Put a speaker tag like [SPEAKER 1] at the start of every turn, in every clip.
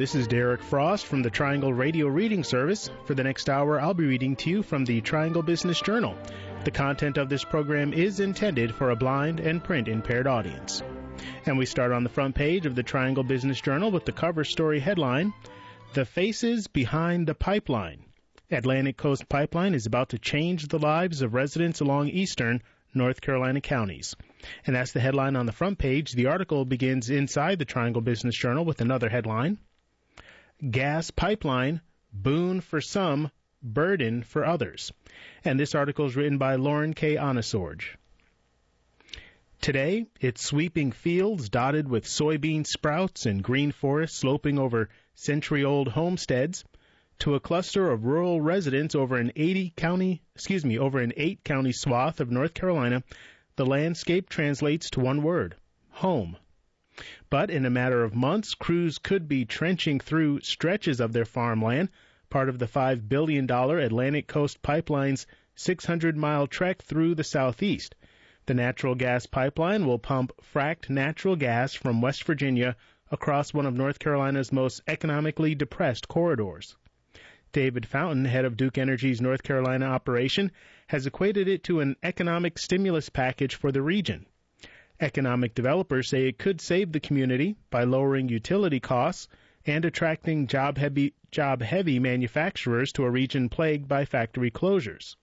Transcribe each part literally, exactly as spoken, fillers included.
[SPEAKER 1] this is Derek Frost from the Triangle Radio Reading Service. For the next hour, I'll be reading to you from the Triangle Business Journal. The content of this program is intended for a blind and print-impaired audience. And we start on the front page of the Triangle Business Journal with the cover story headline, The Faces Behind the Pipeline. Atlantic Coast Pipeline is about to change the lives of residents along eastern North Carolina counties. And that's the headline on the front page. The article begins inside the Triangle Business Journal with another headline. Gas pipeline, boon for some, burden for others. And this article is written by Lauren K. Anasorge. Today, it's sweeping fields dotted with soybean sprouts and green forests sloping over century-old homesteads to a cluster of rural residents over an eighty county, excuse me, over an eight county swath of North Carolina. The landscape translates to one word, home. But in a matter of months, crews could be trenching through stretches of their farmland, part of the five billion dollars Atlantic Coast Pipeline's six hundred mile trek through the southeast. The natural gas pipeline will pump fracked natural gas from West Virginia across one of North Carolina's most economically depressed corridors. David Fountain, head of Duke Energy's North Carolina operation, has equated it to an economic stimulus package for the region. Economic developers say it could save the community by lowering utility costs and attracting job-heavy, job-heavy manufacturers to a region plagued by factory closures.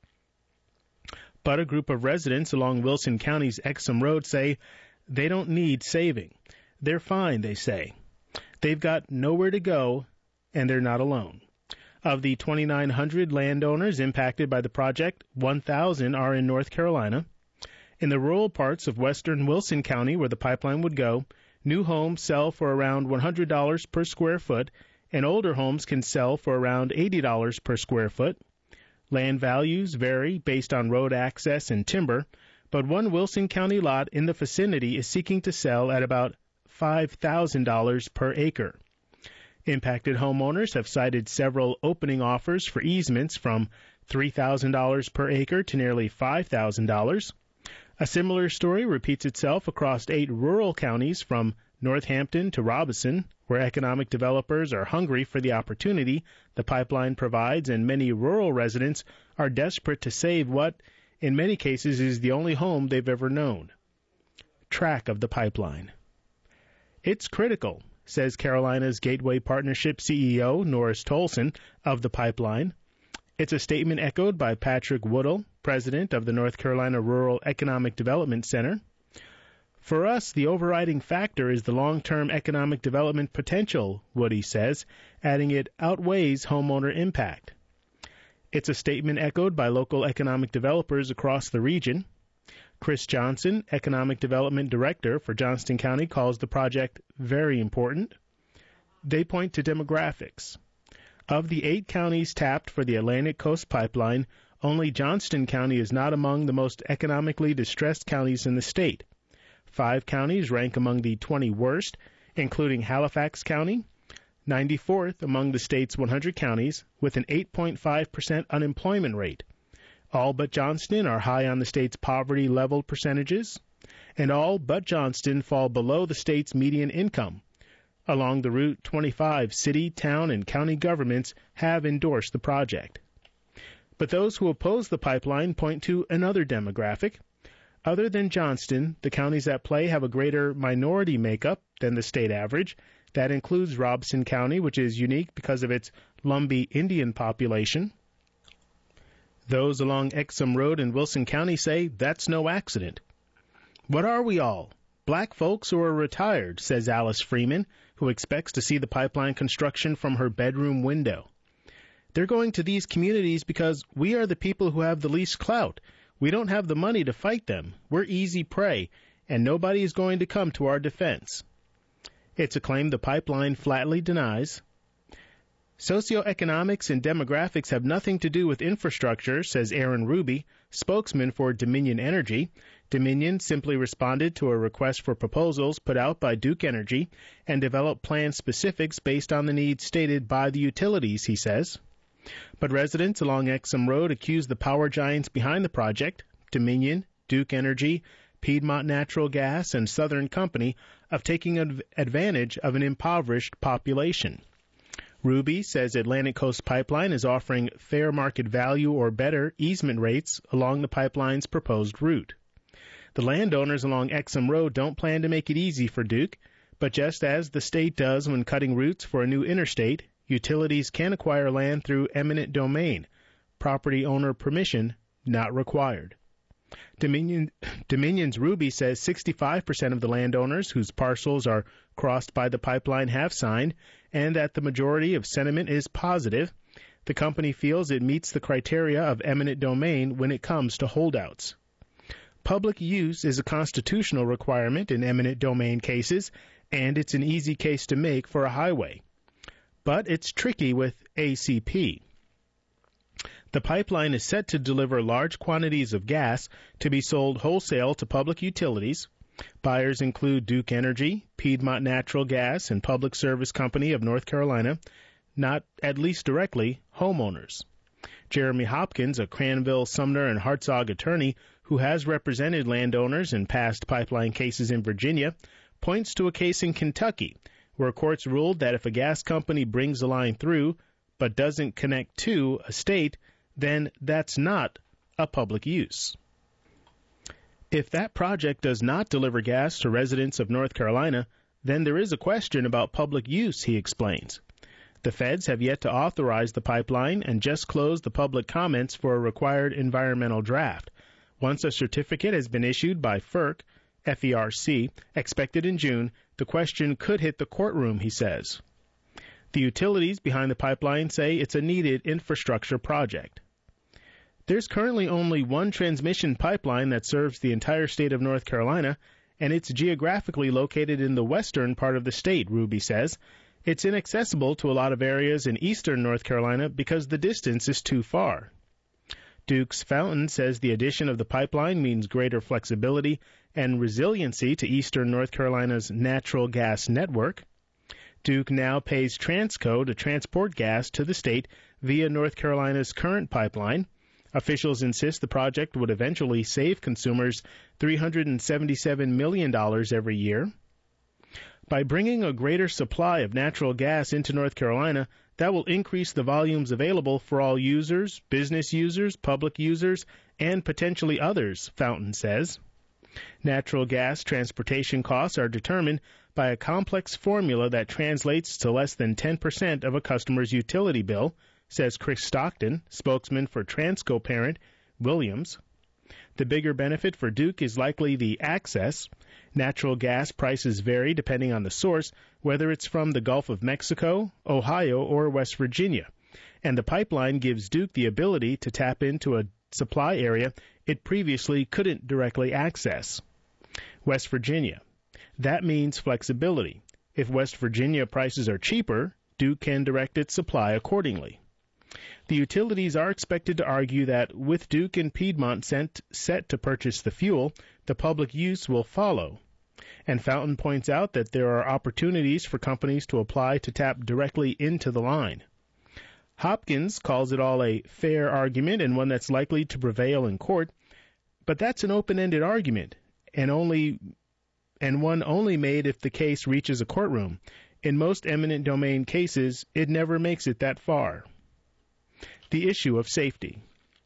[SPEAKER 1] But a group of residents along Wilson County's Exum Road say they don't need saving. They're fine, they say. They've got nowhere to go, and they're not alone. Of the twenty-nine hundred landowners impacted by the project, one thousand are in North Carolina. In the rural parts of western Wilson County where the pipeline would go, new homes sell for around one hundred dollars per square foot, and older homes can sell for around eighty dollars per square foot. Land values vary based on road access and timber, but one Wilson County lot in the vicinity is seeking to sell at about five thousand dollars per acre. Impacted homeowners have cited several opening offers for easements from three thousand dollars per acre to nearly five thousand dollars. A similar story repeats itself across eight rural counties from Northampton to Robeson, where economic developers are hungry for the opportunity the pipeline provides, and many rural residents are desperate to save what, in many cases, is the only home they've ever known. Track of the pipeline. It's critical, says Carolina's Gateway Partnership C E O Norris Tolson of the pipeline. It's a statement echoed by Patrick Woodall, president of the North Carolina Rural Economic Development Center. For us, the overriding factor is the long-term economic development potential, Woody says, adding it outweighs homeowner impact. It's a statement echoed by local economic developers across the region. Chris Johnson, Economic Development Director for Johnston County, calls the project very important. They point to demographics. Of the eight counties tapped for the Atlantic Coast Pipeline, only Johnston County is not among the most economically distressed counties in the state. Five counties rank among the twenty worst, including Halifax County, ninety-fourth among the state's one hundred counties, with an eight point five percent unemployment rate. All but Johnston are high on the state's poverty level percentages, and all but Johnston fall below the state's median income. Along the Route twenty-five, city, town, and county governments have endorsed the project. But those who oppose the pipeline point to another demographic. Other than Johnston, the counties at play have a greater minority makeup than the state average. That includes Robeson County, which is unique because of its Lumbee Indian population. Those along Exum Road in Wilson County say that's no accident. What are we all? Black folks who are retired, says Alice Freeman, who expects to see the pipeline construction from her bedroom window. They're going to these communities because we are the people who have the least clout. We don't have the money to fight them. We're easy prey, and nobody is going to come to our defense. It's a claim the pipeline flatly denies. Socioeconomics and demographics have nothing to do with infrastructure, says Aaron Ruby, spokesman for Dominion Energy. Dominion simply responded to a request for proposals put out by Duke Energy and developed plan specifics based on the needs stated by the utilities, he says. But residents along Exum Road accuse the power giants behind the project, Dominion, Duke Energy, Piedmont Natural Gas, and Southern Company, of taking advantage of an impoverished population. Ruby says Atlantic Coast Pipeline is offering fair market value or better easement rates along the pipeline's proposed route. The landowners along Exum Road don't plan to make it easy for Duke, but just as the state does when cutting routes for a new interstate, utilities can acquire land through eminent domain, property owner permission not required. Dominion, Dominion's Ruby says sixty-five percent of the landowners whose parcels are crossed by the pipeline have signed, and that the majority of sentiment is positive. The company feels it meets the criteria of eminent domain when it comes to holdouts. Public use is a constitutional requirement in eminent domain cases, and it's an easy case to make for a highway. But it's tricky with A C P. The pipeline is set to deliver large quantities of gas to be sold wholesale to public utilities. Buyers include Duke Energy, Piedmont Natural Gas, and Public Service Company of North Carolina, not at least directly homeowners. Jeremy Hopkins, a Cranville, Sumner, and Hartzog attorney who has represented landowners in past pipeline cases in Virginia, points to a case in Kentucky where courts ruled that if a gas company brings a line through but doesn't connect to a state, then that's not a public use. If that project does not deliver gas to residents of North Carolina, then there is a question about public use, he explains. The feds have yet to authorize the pipeline and just closed the public comments for a required environmental draft. Once a certificate has been issued by F E R C, F E R C, expected in June, the question could hit the courtroom, he says. The utilities behind the pipeline say it's a needed infrastructure project. There's currently only one transmission pipeline that serves the entire state of North Carolina, and it's geographically located in the western part of the state, Ruby says. It's inaccessible to a lot of areas in eastern North Carolina because the distance is too far. Duke's Fountain says the addition of the pipeline means greater flexibility and resiliency to eastern North Carolina's natural gas network. Duke now pays Transco to transport gas to the state via North Carolina's current pipeline. Officials insist the project would eventually save consumers three hundred seventy-seven million dollars every year. By bringing a greater supply of natural gas into North Carolina, that will increase the volumes available for all users, business users, public users, and potentially others, Fountain says. Natural gas transportation costs are determined by a complex formula that translates to less than ten percent of a customer's utility bill, says Chris Stockton, spokesman for Transco parent Williams. The bigger benefit for Duke is likely the access. Natural gas prices vary depending on the source, whether it's from the Gulf of Mexico, Ohio, or West Virginia. And the pipeline gives Duke the ability to tap into a supply area it previously couldn't directly access. West Virginia. That means flexibility. If West Virginia prices are cheaper, Duke can direct its supply accordingly. The utilities are expected to argue that with Duke and Piedmont sent, set to purchase the fuel, the public use will follow. And Fountain points out that there are opportunities for companies to apply to tap directly into the line. Hopkins calls it all a fair argument and one that's likely to prevail in court, but that's an open-ended argument and only and one only made if the case reaches a courtroom. In most eminent domain cases, it never makes it that far. The issue of safety.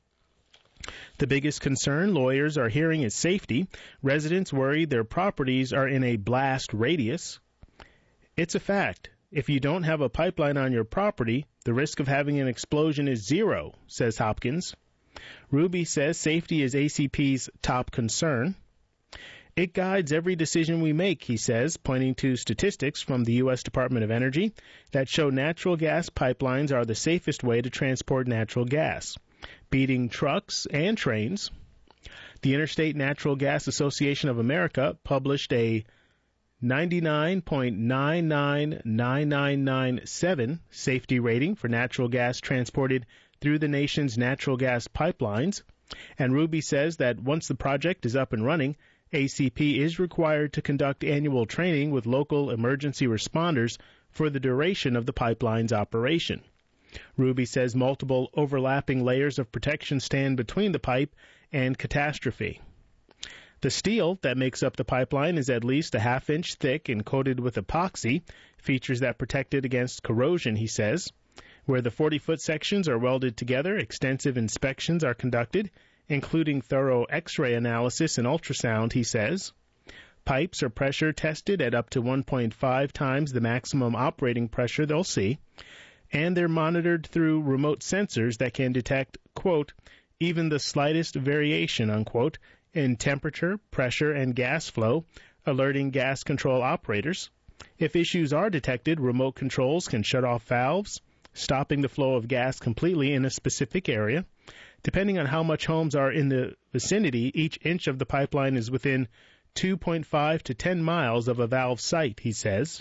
[SPEAKER 1] The biggest concern lawyers are hearing is safety. Residents worry their properties are in a blast radius. It's a fact. If you don't have a pipeline on your property, the risk of having an explosion is zero, says Hopkins. Ruby says safety is A C P's top concern. It guides every decision we make, he says, pointing to statistics from the U S Department of Energy that show natural gas pipelines are the safest way to transport natural gas, beating trucks and trains. The Interstate Natural Gas Association of America published a ninety-nine point nine nine nine nine nine seven safety rating for natural gas transported through the nation's natural gas pipelines, and Ruby says that once the project is up and running, A C P is required to conduct annual training with local emergency responders for the duration of the pipeline's operation. Ruby says multiple overlapping layers of protection stand between the pipe and catastrophe. The steel that makes up the pipeline is at least a half inch thick and coated with epoxy, features that protect it against corrosion, he says. Where the forty-foot sections are welded together, extensive inspections are conducted, including thorough X-ray analysis and ultrasound, he says. Pipes are pressure tested at up to one point five times the maximum operating pressure they'll see, and they're monitored through remote sensors that can detect, quote, even the slightest variation, unquote, in temperature, pressure, and gas flow, alerting gas control operators. If issues are detected, remote controls can shut off valves, stopping the flow of gas completely in a specific area. Depending on how much homes are in the vicinity, each inch of the pipeline is within two point five to ten miles of a valve site, he says.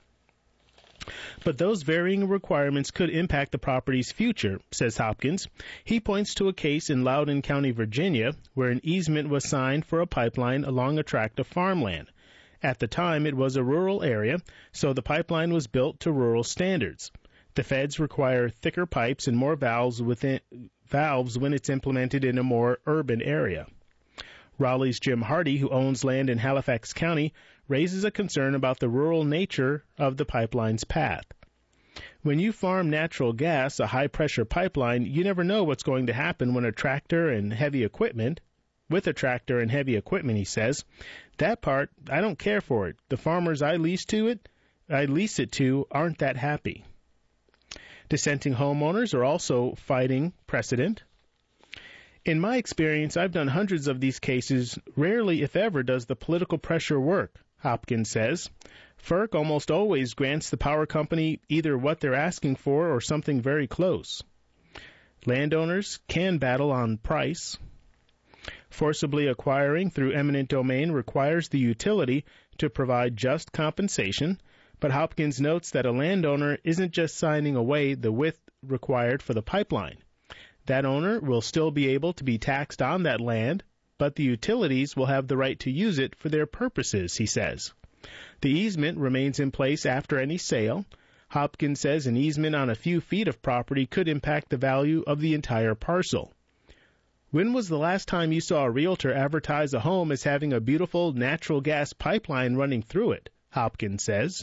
[SPEAKER 1] But those varying requirements could impact the property's future, says Hopkins. He points to a case in Loudoun County, Virginia, where an easement was signed for a pipeline along a tract of farmland. At the time, it was a rural area, so the pipeline was built to rural standards. The feds require thicker pipes and more valves within valves when it's implemented in a more urban area. Raleigh's Jim Hardy, who owns land in Halifax County, raises a concern about the rural nature of the pipeline's path. When you farm natural gas, a high-pressure pipeline, you never know what's going to happen when a tractor and heavy equipment, with a tractor and heavy equipment, he says. That part, I don't care for it. The farmers I lease to it, I lease it to aren't that happy. Dissenting homeowners are also fighting precedent. In my experience, I've done hundreds of these cases. Rarely, if ever, does the political pressure work, Hopkins says. FERC almost always grants the power company either what they're asking for or something very close. Landowners can battle on price. Forcibly acquiring through eminent domain requires the utility to provide just compensation, but Hopkins notes that a landowner isn't just signing away the width required for the pipeline. That owner will still be able to be taxed on that land, but the utilities will have the right to use it for their purposes, he says. The easement remains in place after any sale. Hopkins says an easement on a few feet of property could impact the value of the entire parcel. When was the last time you saw a realtor advertise a home as having a beautiful natural gas pipeline running through it? Hopkins says.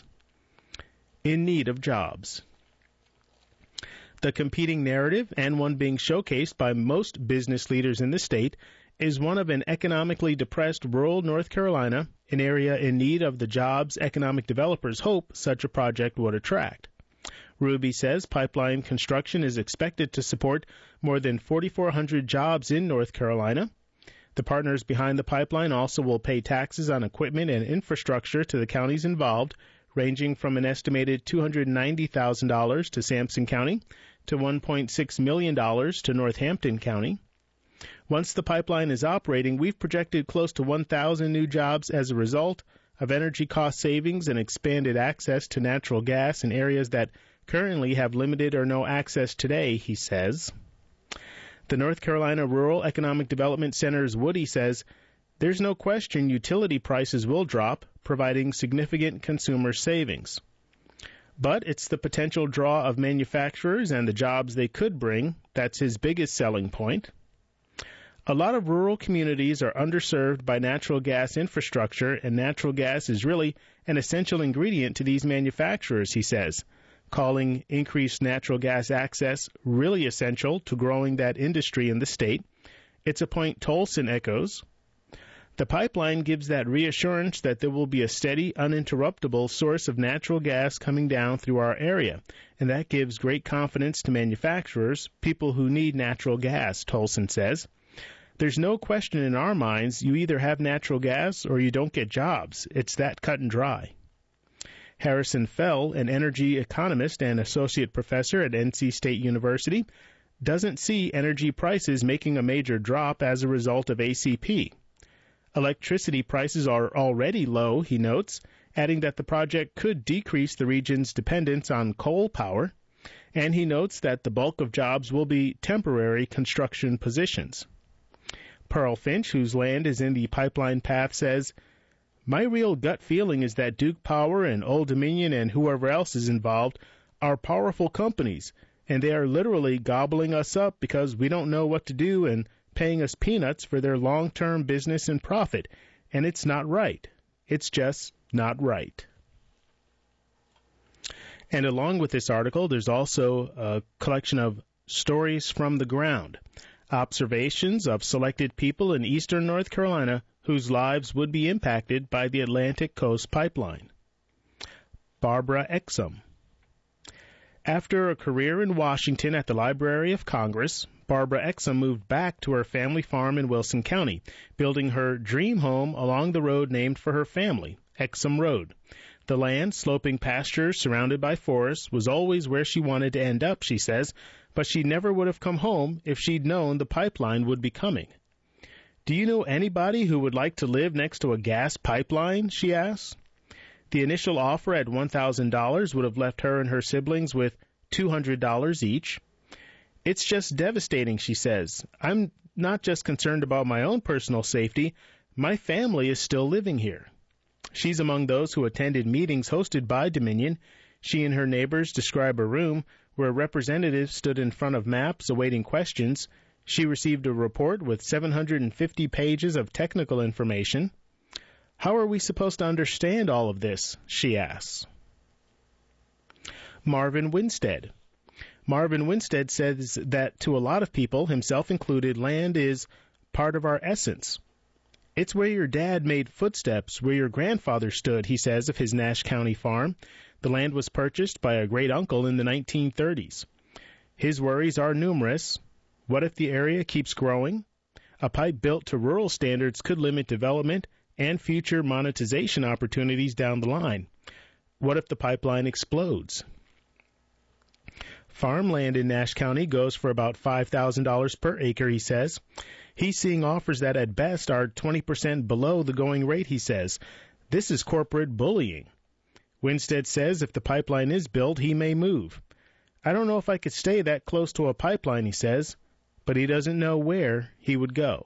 [SPEAKER 1] In need of jobs. The competing narrative, and one being showcased by most business leaders in the state, is one of an economically depressed rural North Carolina, an area in need of the jobs economic developers hope such a project would attract. Ruby says pipeline construction is expected to support more than forty-four hundred jobs in North Carolina. The partners behind the pipeline also will pay taxes on equipment and infrastructure to the counties involved, ranging from an estimated two hundred ninety thousand dollars to Sampson County to one point six million dollars to Northampton County. Once the pipeline is operating, we've projected close to one thousand new jobs as a result of energy cost savings and expanded access to natural gas in areas that currently have limited or no access today, he says. The North Carolina Rural Economic Development Center's Woody says, there's no question utility prices will drop, providing significant consumer savings. But it's the potential draw of manufacturers and the jobs they could bring that's his biggest selling point. A lot of rural communities are underserved by natural gas infrastructure, and natural gas is really an essential ingredient to these manufacturers, he says, calling increased natural gas access really essential to growing that industry in the state. It's a point Tolson echoes. The pipeline gives that reassurance that there will be a steady, uninterruptible source of natural gas coming down through our area, and that gives great confidence to manufacturers, people who need natural gas, Tolson says. There's no question in our minds you either have natural gas or you don't get jobs. It's that cut and dry. Harrison Fell, an energy economist and associate professor at N C State University, doesn't see energy prices making a major drop as a result of A C P. Electricity prices are already low, he notes, adding that the project could decrease the region's dependence on coal power, and he notes that the bulk of jobs will be temporary construction positions. Pearl Finch, whose land is in the pipeline path, says, my real gut feeling is that Duke Power and Old Dominion and whoever else is involved are powerful companies, and they are literally gobbling us up because we don't know what to do and paying us peanuts for their long-term business and profit, and it's not right. It's just not right. And along with this article, there's also a collection of stories from the ground, observations of selected people in eastern North Carolina whose lives would be impacted by the Atlantic Coast Pipeline. Barbara Exum. After a career in Washington at the Library of Congress, Barbara Exum moved back to her family farm in Wilson County, building her dream home along the road named for her family, Exum Road. The land, sloping pastures surrounded by forests, was always where she wanted to end up, she says, but she never would have come home if she'd known the pipeline would be coming. Do you know anybody who would like to live next to a gas pipeline? She asks. The initial offer at one thousand dollars would have left her and her siblings with two hundred dollars each. It's just devastating, she says. I'm not just concerned about my own personal safety. My family is still living here. She's among those who attended meetings hosted by Dominion. She and her neighbors describe a room where representatives stood in front of maps awaiting questions. She received a report with seven hundred fifty pages of technical information. How are we supposed to understand all of this? She asks. Marvin Winstead. Marvin Winstead says that to a lot of people, himself included, land is part of our essence. It's where your dad made footsteps, where your grandfather stood, he says, of his Nash County farm. The land was purchased by a great-uncle in the nineteen thirties. His worries are numerous. What if the area keeps growing? A pipe built to rural standards could limit development and future monetization opportunities down the line. What if the pipeline explodes? Farmland in Nash County goes for about five thousand dollars per acre, he says. He's seeing offers that at best are twenty percent below the going rate, he says. This is corporate bullying. Winstead says if the pipeline is built, he may move. I don't know if I could stay that close to a pipeline, he says, but he doesn't know where he would go.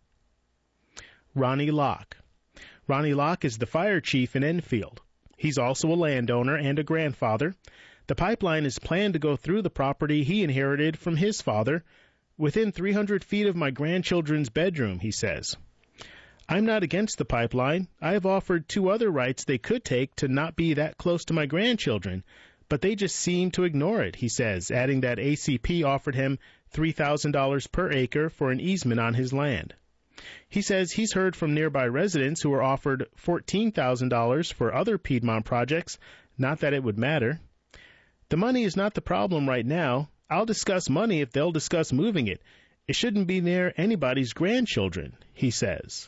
[SPEAKER 1] Ronnie Locke. Ronnie Locke is the fire chief in Enfield. He's also a landowner and a grandfather. The pipeline is planned to go through the property he inherited from his father, within three hundred feet of my grandchildren's bedroom, he says. I'm not against the pipeline. I have offered two other rights they could take to not be that close to my grandchildren, but they just seem to ignore it, he says, adding that A C P offered him three thousand dollars per acre for an easement on his land. He says he's heard from nearby residents who were offered fourteen thousand dollars for other Piedmont projects, not that it would matter. The money is not the problem right now. I'll discuss money if they'll discuss moving it. It shouldn't be near anybody's grandchildren, he says.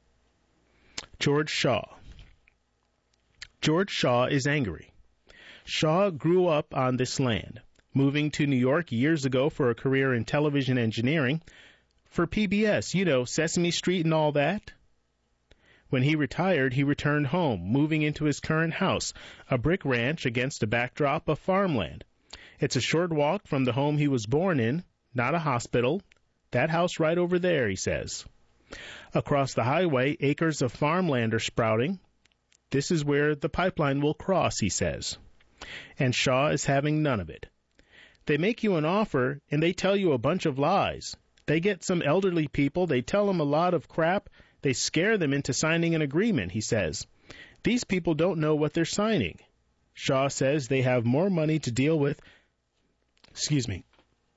[SPEAKER 1] George Shaw. George Shaw is angry. Shaw grew up on this land, moving to New York years ago for a career in television engineering. For P B S, you know, Sesame Street and all that. When he retired, he returned home, moving into his current house, a brick ranch against a backdrop of farmland. It's a short walk from the home he was born in, not a hospital. That house right over there, he says. Across the highway, acres of farmland are sprouting. This is where the pipeline will cross, he says. And Shaw is having none of it. They make you an offer, and they tell you a bunch of lies. They get some elderly people, they tell them a lot of crap, they scare them into signing an agreement, he says. These people don't know what they're signing. Shaw says they have more money to deal with. Excuse me.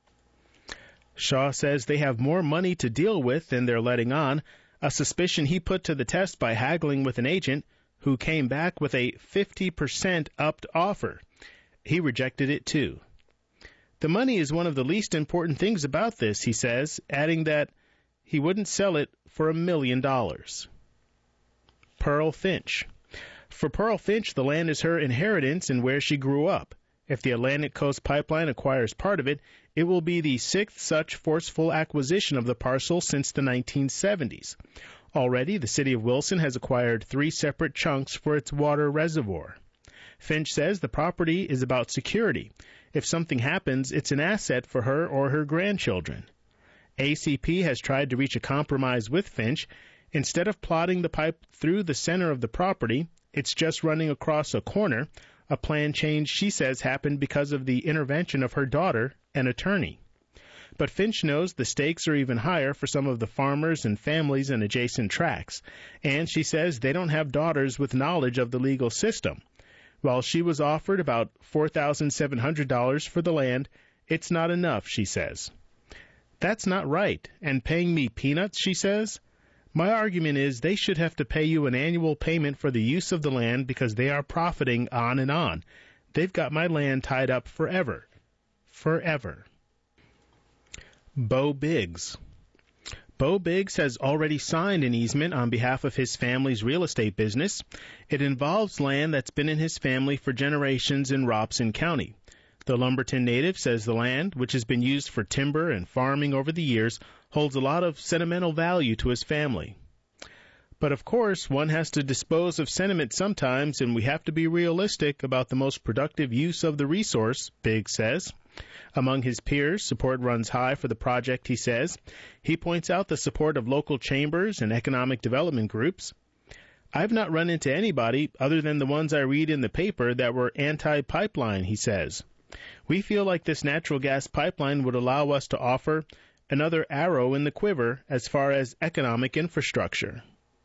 [SPEAKER 1] Shaw says they have more money to deal with than they're letting on, a suspicion he put to the test by haggling with an agent who came back with a fifty percent upped offer. He rejected it too. The money is one of the least important things about this, he says, adding that he wouldn't sell it for a million dollars. Pearl Finch. For Pearl Finch, the land is her inheritance and where she grew up. If the Atlantic Coast Pipeline acquires part of it, it will be the sixth such forceful acquisition of the parcel since the nineteen seventies. Already, the city of Wilson has acquired three separate chunks for its water reservoir. Finch says the property is about security. If something happens, it's an asset for her or her grandchildren. A C P has tried to reach a compromise with Finch. Instead of plotting the pipe through the center of the property, it's just running across a corner, a plan change she says happened because of the intervention of her daughter, an attorney. But Finch knows the stakes are even higher for some of the farmers and families in adjacent tracts, and she says they don't have daughters with knowledge of the legal system. While she was offered about four thousand seven hundred dollars for the land, it's not enough, she says. That's not right, and paying me peanuts, she says. My argument is they should have to pay you an annual payment for the use of the land because they are profiting on and on. They've got my land tied up forever. Forever. Bo Biggs. Bo Biggs has already signed an easement on behalf of his family's real estate business. It involves land that's been in his family for generations in Robeson County. The Lumberton native says the land, which has been used for timber and farming over the years, holds a lot of sentimental value to his family. But of course, one has to dispose of sentiment sometimes, and we have to be realistic about the most productive use of the resource, Biggs says. Among his peers, support runs high for the project, he says. He points out the support of local chambers and economic development groups. I've not run into anybody other than the ones I read in the paper that were anti-pipeline, he says. We feel like this natural gas pipeline would allow us to offer another arrow in the quiver as far as economic infrastructure.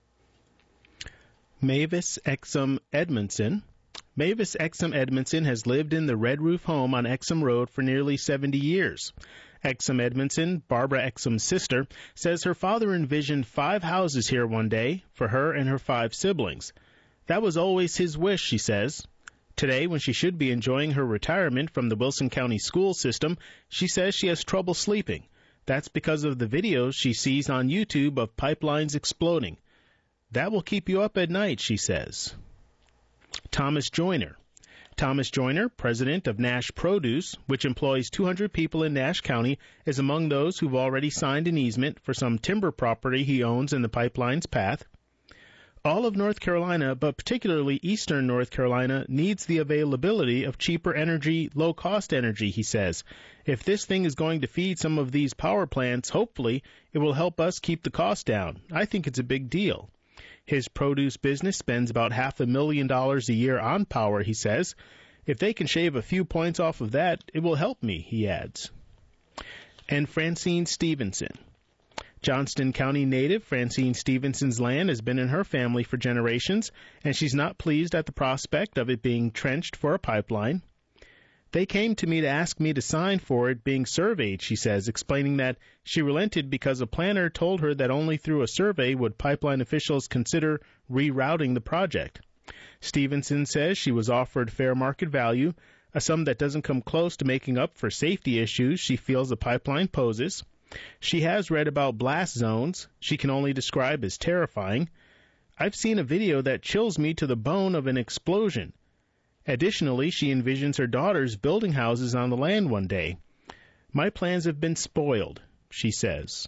[SPEAKER 1] Mavis Exum Edmondson. Mavis Exum Edmondson has lived in the Red Roof home on Exum Road for nearly seventy years. Exum Edmondson, Barbara Exum's sister, says her father envisioned five houses here one day for her and her five siblings. That was always his wish, she says. Today, when she should be enjoying her retirement from the Wilson County school system, she says she has trouble sleeping. That's because of the videos she sees on YouTube of pipelines exploding. That will keep you up at night, she says. Thomas Joyner. Thomas Joyner, president of Nash Produce, which employs two hundred people in Nash County, is among those who've already signed an easement for some timber property he owns in the pipeline's path. All of North Carolina, but particularly eastern North Carolina, needs the availability of cheaper energy, low-cost energy, he says. If this thing is going to feed some of these power plants, hopefully, it will help us keep the cost down. I think it's a big deal. His produce business spends about half a million dollars a year on power, he says. If they can shave a few points off of that, it will help me, he adds. And Francine Stevenson. Johnston County native Francine Stevenson's land has been in her family for generations, and she's not pleased at the prospect of it being trenched for a pipeline. They came to me to ask me to sign for it being surveyed, she says, explaining that she relented because a planner told her that only through a survey would pipeline officials consider rerouting the project. Stevenson says she was offered fair market value, a sum that doesn't come close to making up for safety issues she feels the pipeline poses. She has read about blast zones she can only describe as terrifying. I've seen a video that chills me to the bone of an explosion. Additionally, she envisions her daughters building houses on the land one day. My plans have been spoiled, she says.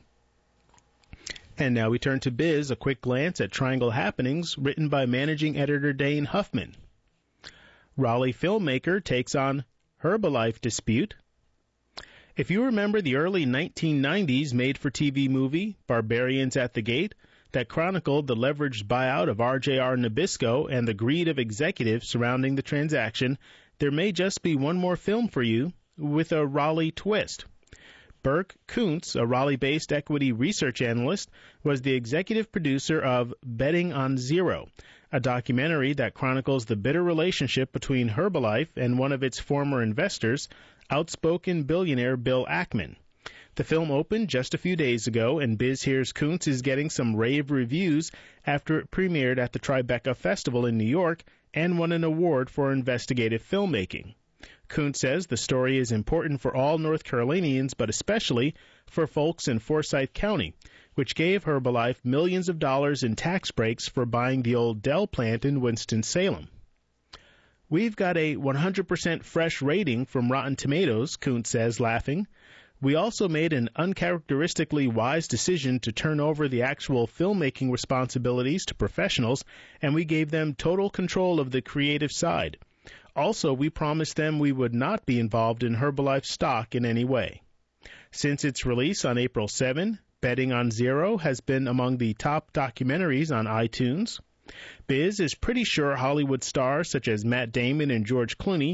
[SPEAKER 1] And now we turn to Biz, a quick glance at Triangle Happenings, written by managing editor Dane Huffman. Raleigh filmmaker takes on Herbalife dispute. If you remember the early nineteen nineties made-for-T V movie, Barbarians at the Gate, that chronicled the leveraged buyout of R J R Nabisco and the greed of executives surrounding the transaction, there may just be one more film for you with a Raleigh twist. Burke Kuntz, a Raleigh-based equity research analyst, was the executive producer of Betting on Zero, a documentary that chronicles the bitter relationship between Herbalife and one of its former investors, outspoken billionaire Bill Ackman. The film opened just a few days ago, and Biz hears Kuntz is getting some rave reviews after it premiered at the Tribeca Festival in New York and won an award for investigative filmmaking. Kuntz says the story is important for all North Carolinians, but especially for folks in Forsyth County, which gave Herbalife millions of dollars in tax breaks for buying the old Dell plant in Winston-Salem. We've got a one hundred percent fresh rating from Rotten Tomatoes, Kuntz says, laughing. We also made an uncharacteristically wise decision to turn over the actual filmmaking responsibilities to professionals, and we gave them total control of the creative side. Also, we promised them we would not be involved in Herbalife stock in any way. Since its release on April seventh, Betting on Zero has been among the top documentaries on iTunes. Biz is pretty sure Hollywood stars such as Matt Damon and George Clooney,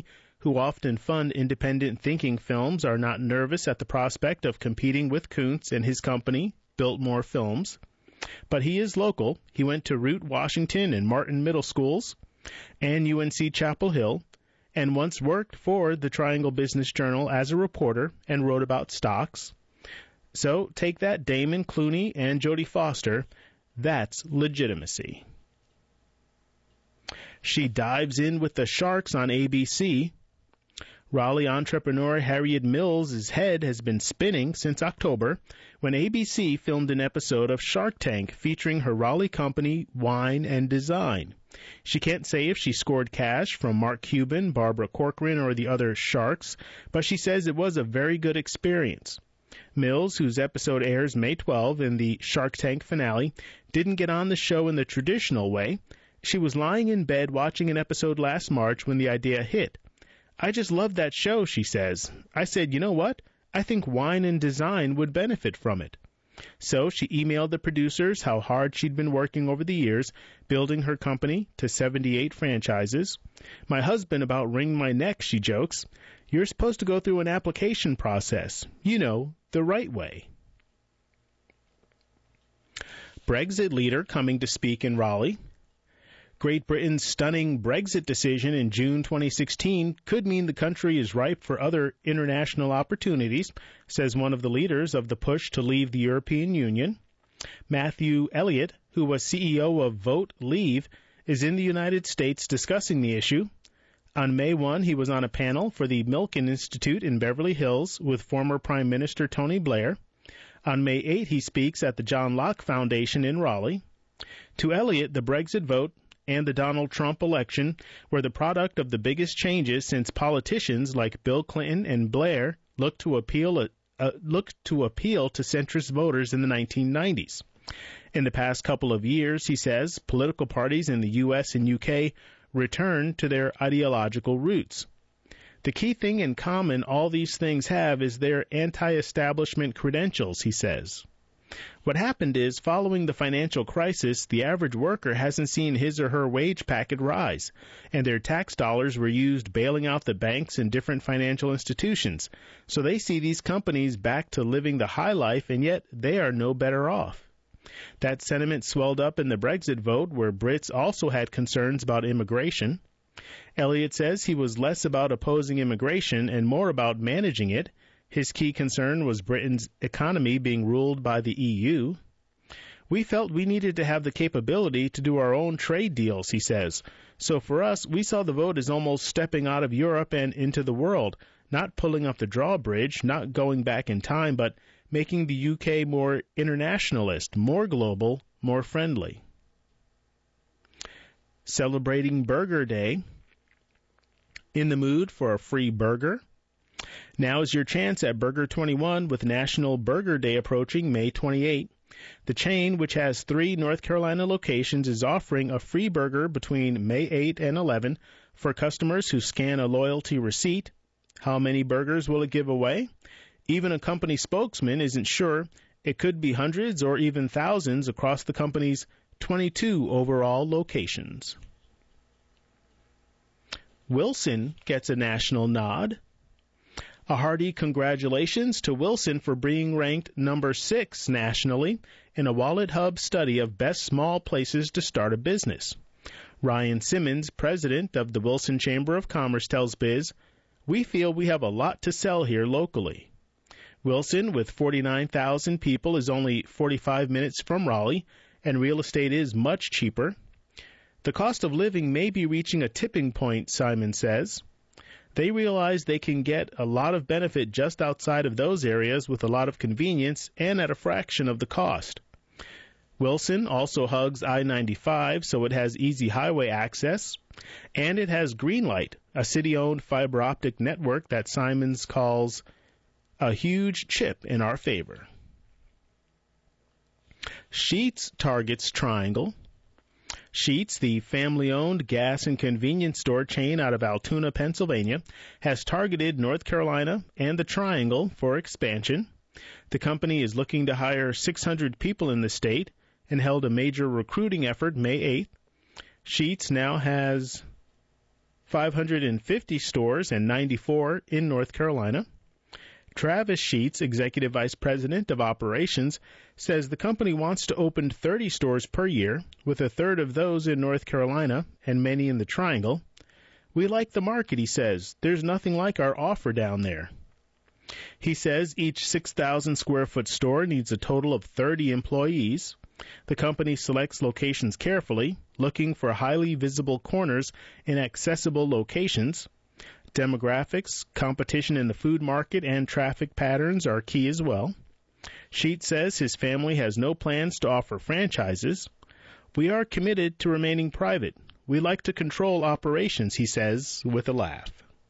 [SPEAKER 1] who often fund independent thinking films, are not nervous at the prospect of competing with Kuntz and his company, Biltmore Films. But he is local. He went to Root, Washington, and Martin Middle Schools, and U N C Chapel Hill, and once worked for the Triangle Business Journal as a reporter and wrote about stocks. So take that, Damon Clooney and Jodie Foster. That's legitimacy. She dives in with the sharks on A B C. Raleigh entrepreneur Harriet Mills' head has been spinning since October when A B C filmed an episode of Shark Tank featuring her Raleigh company, Wine and Design. She can't say if she scored cash from Mark Cuban, Barbara Corcoran, or the other sharks, but she says it was a very good experience. Mills, whose episode airs May twelfth in the Shark Tank finale, didn't get on the show in the traditional way. She was lying in bed watching an episode last March when the idea hit. I just loved that show, she says. I said, you know what? I think Wine and Design would benefit from it. So she emailed the producers how hard she'd been working over the years, building her company to seventy-eight franchises. My husband about wringed my neck, she jokes. You're supposed to go through an application process. You know, the right way. Brexit leader coming to speak in Raleigh. Great Britain's stunning Brexit decision in June twenty sixteen could mean the country is ripe for other international opportunities, says one of the leaders of the push to leave the European Union. Matthew Elliott, who was C E O of Vote Leave, is in the United States discussing the issue. On May first, he was on a panel for the Milken Institute in Beverly Hills with former Prime Minister Tony Blair. On May eighth, he speaks at the John Locke Foundation in Raleigh. To Elliott, the Brexit vote and the Donald Trump election were the product of the biggest changes since politicians like Bill Clinton and Blair looked to appeal uh, looked to appeal to centrist voters in the nineteen nineties. In the past couple of years, he says, political parties in the U S and U K returned to their ideological roots. The key thing in common all these things have is their anti-establishment credentials, he says. What happened is, following the financial crisis, the average worker hasn't seen his or her wage packet rise, and their tax dollars were used bailing out the banks and different financial institutions. So they see these companies back to living the high life, and yet they are no better off. That sentiment swelled up in the Brexit vote, where Brits also had concerns about immigration. Elliott says he was less about opposing immigration and more about managing it. His key concern was Britain's economy being ruled by the E U. We felt we needed to have the capability to do our own trade deals, he says. So for us, we saw the vote as almost stepping out of Europe and into the world, not pulling up the drawbridge, not going back in time, but making the U K more internationalist, more global, more friendly. Celebrating Burger Day. In the mood for a free burger? Now is your chance at Burger twenty-one with National Burger Day approaching May twenty-eighth. The chain, which has three North Carolina locations, is offering a free burger between May eighth and eleventh for customers who scan a loyalty receipt. How many burgers will it give away? Even a company spokesman isn't sure. It could be hundreds or even thousands across the company's twenty-two overall locations. Wilson gets a national nod. A hearty congratulations to Wilson for being ranked number six nationally in a Wallet Hub study of best small places to start a business. Ryan Simmons, president of the Wilson Chamber of Commerce, tells Biz, "We feel we have a lot to sell here locally." Wilson, with forty-nine thousand people, is only forty-five minutes from Raleigh, and real estate is much cheaper. The cost of living may be reaching a tipping point, Simon says. They realize they can get a lot of benefit just outside of those areas with a lot of convenience and at a fraction of the cost. Wilson also hugs I ninety-five, so it has easy highway access, and it has Greenlight, a city-owned fiber optic network that Simons calls a huge chip in our favor. Sheetz targets Triangle. Sheetz, the family-owned gas and convenience store chain out of Altoona, Pennsylvania, has targeted North Carolina and the Triangle for expansion. The company is looking to hire six hundred people in the state and held a major recruiting effort May eighth. Sheetz now has five hundred fifty stores and ninety-four in North Carolina. Travis Sheets, Executive Vice President of Operations, says the company wants to open thirty stores per year, with a third of those in North Carolina and many in the Triangle. We like the market, he says. There's nothing like our offer down there. He says each six thousand square foot store needs a total of thirty employees. The company selects locations carefully, looking for highly visible corners in accessible locations. Demographics, competition in the food market, and traffic patterns are key as well. Sheets says his family has no plans to offer franchises. We are committed to remaining private. We like to control operations, he says, with a laugh.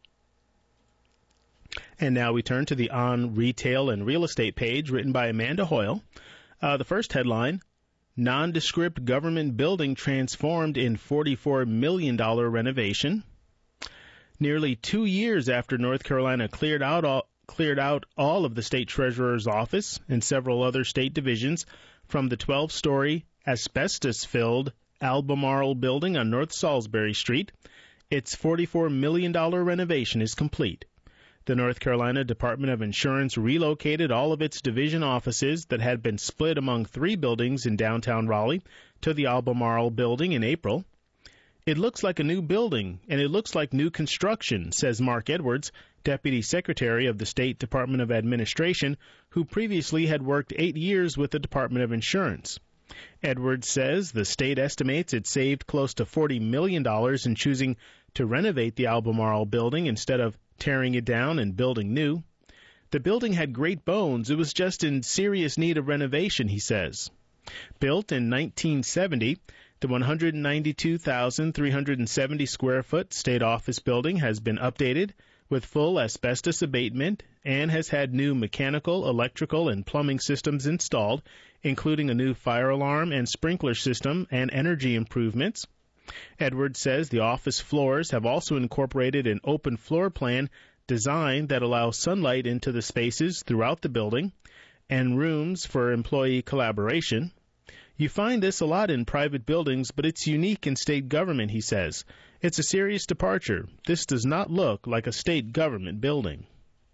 [SPEAKER 1] And now we turn to the On Retail and Real Estate page written by Amanda Hoyle. Uh, the first headline, Nondescript Government Building Transformed in forty-four million dollars Renovation. Nearly two years after North Carolina cleared out all, cleared out all of the state treasurer's office and several other state divisions from the twelve-story asbestos-filled Albemarle building on North Salisbury Street, its forty-four million dollars renovation is complete. The North Carolina Department of Insurance relocated all of its division offices that had been split among three buildings in downtown Raleigh to the Albemarle building in April. It looks like a new building, and it looks like new construction, says Mark Edwards, Deputy Secretary of the State Department of Administration, who previously had worked eight years with the Department of Insurance. Edwards says the state estimates it saved close to forty million dollars in choosing to renovate the Albemarle building instead of tearing it down and building new. The building had great bones. It was just in serious need of renovation, he says. Built in nineteen seventy, the one hundred ninety-two thousand three hundred seventy square foot state office building has been updated with full asbestos abatement and has had new mechanical, electrical, and plumbing systems installed, including a new fire alarm and sprinkler system and energy improvements. Edwards says the office floors have also incorporated an open floor plan design that allows sunlight into the spaces throughout the building and rooms for employee collaboration. You find this a lot in private buildings, but it's unique in state government, he says. It's a serious departure. This does not look like a state government building.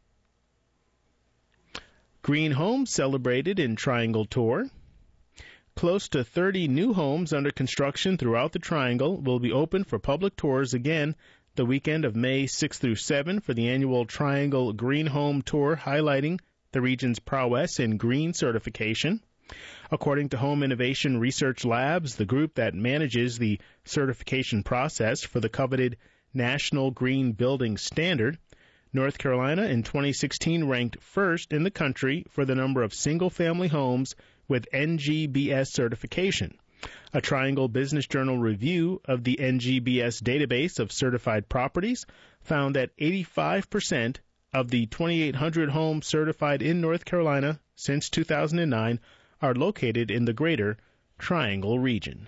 [SPEAKER 1] Green Homes celebrated in Triangle Tour. Close to thirty new homes under construction throughout the Triangle will be open for public tours again the weekend of May sixth through seventh for the annual Triangle Green Home Tour, highlighting the region's prowess in green certification. According to Home Innovation Research Labs, the group that manages the certification process for the coveted National Green Building Standard, North Carolina in twenty sixteen ranked first in the country for the number of single-family homes with N G B S certification. A Triangle Business Journal review of the N G B S database of certified properties found that eighty-five percent of the twenty-eight hundred homes certified in North Carolina since two thousand nine are located in the greater Triangle region.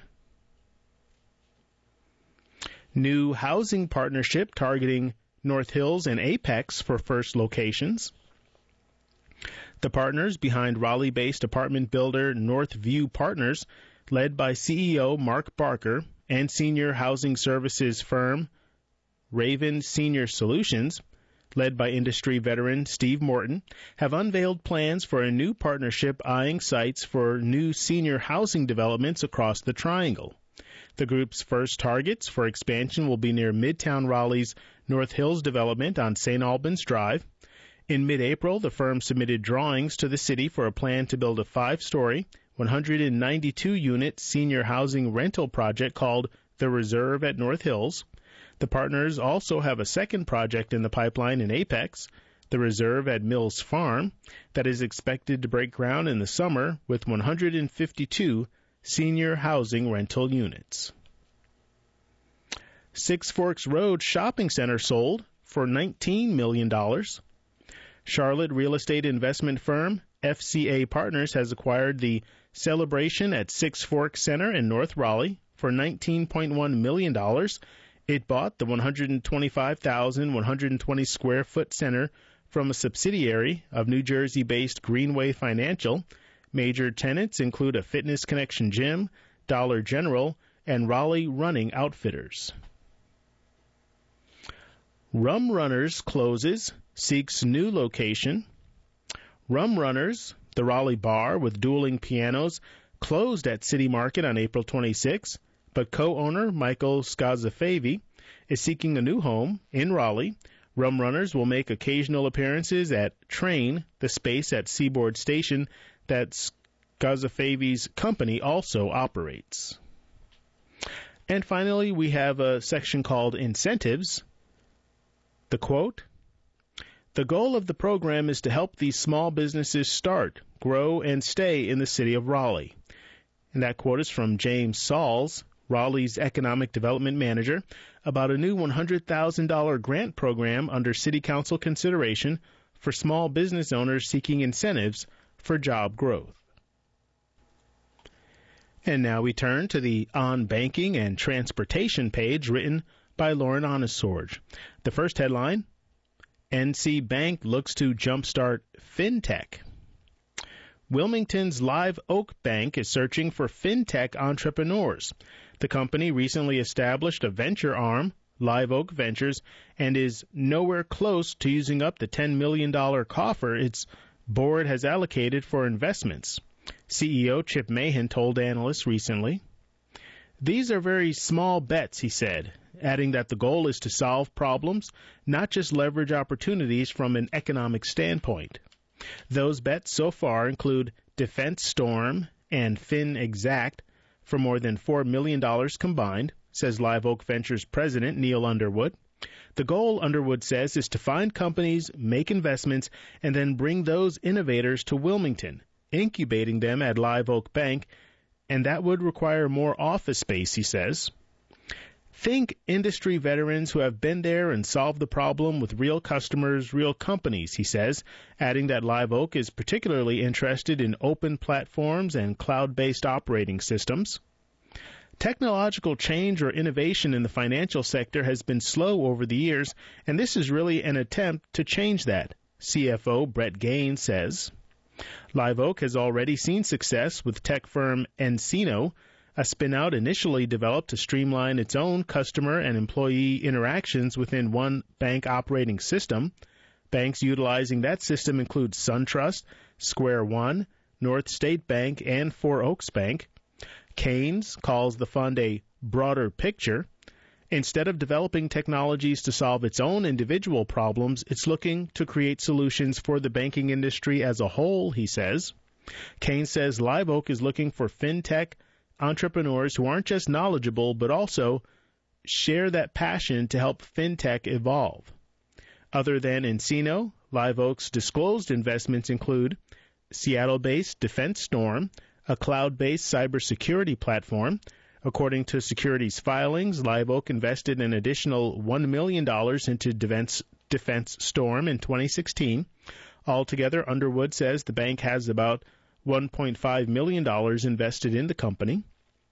[SPEAKER 1] New housing partnership targeting North Hills and Apex for first locations. The partners behind Raleigh-based apartment builder Northview Partners, led by C E O Mark Barker, and senior housing services firm Raven Senior Solutions, led by industry veteran Steve Morton, have unveiled plans for a new partnership eyeing sites for new senior housing developments across the Triangle. The group's first targets for expansion will be near Midtown Raleigh's North Hills development on Saint Albans Drive. In mid-April, the firm submitted drawings to the city for a plan to build a five-story, one hundred ninety-two unit senior housing rental project called The Reserve at North Hills. The partners also have a second project in the pipeline in Apex, The Reserve at Mills Farm, that is expected to break ground in the summer with one hundred fifty-two senior housing rental units. Six Forks Road Shopping Center sold for nineteen million dollars. Charlotte real estate investment firm F C A Partners has acquired the Celebration at Six Forks Center in North Raleigh for nineteen point one million dollars. It bought the one hundred twenty-five thousand one hundred twenty square foot center from a subsidiary of New Jersey-based Greenway Financial. Major tenants include a Fitness Connection gym, Dollar General, and Raleigh Running Outfitters. Rum Runners closes, seeks new location. Rum Runners, the Raleigh bar with dueling pianos, closed at City Market on April twenty-sixth, but co-owner Michael Scazafavi is seeking a new home in Raleigh. Rum Runners will make occasional appearances at Train, the space at Seaboard Station that Scazafavi's company also operates. And finally, we have a section called Incentives. The quote, "The goal of the program is to help these small businesses start, grow, and stay in the city of Raleigh." And that quote is from James Sauls, Raleigh's Economic Development Manager, about a new one hundred thousand dollars grant program under City Council consideration for small business owners seeking incentives for job growth. And now we turn to the On Banking and Transportation page written by Lauren Onesorge. The first headline, N C Bank looks to jumpstart fintech. Wilmington's Live Oak Bank is searching for fintech entrepreneurs. The company recently established a venture arm, Live Oak Ventures, and is nowhere close to using up the ten million dollars coffer its board has allocated for investments. C E O Chip Mahan told analysts recently. These are very small bets, he said, adding that the goal is to solve problems, not just leverage opportunities from an economic standpoint. Those bets so far include Defense Storm and FinExact for more than four million dollars combined, says Live Oak Ventures president Neil Underwood. The goal, Underwood says, is to find companies, make investments, and then bring those innovators to Wilmington, incubating them at Live Oak Bank, and that would require more office space, he says. Think industry veterans who have been there and solved the problem with real customers, real companies, he says, adding that Live Oak is particularly interested in open platforms and cloud-based operating systems. Technological change or innovation in the financial sector has been slow over the years, and this is really an attempt to change that, C F O Brett Gaines says. Live Oak has already seen success with tech firm nCino, a spin-out initially developed to streamline its own customer and employee interactions within one bank operating system. Banks utilizing that system include SunTrust, Square One, North State Bank, and Four Oaks Bank. Keynes calls the fund a broader picture. Instead of developing technologies to solve its own individual problems, it's looking to create solutions for the banking industry as a whole, he says. Keynes says Live Oak is looking for fintech entrepreneurs who aren't just knowledgeable, but also share that passion to help fintech evolve. Other than nCino, Live Oak's disclosed investments include Seattle-based Defense Storm, a cloud-based cybersecurity platform. According to securities filings, Live Oak invested an additional one million dollars into Defense, Defense Storm in twenty sixteen. Altogether, Underwood says the bank has about one point five million dollars invested in the company.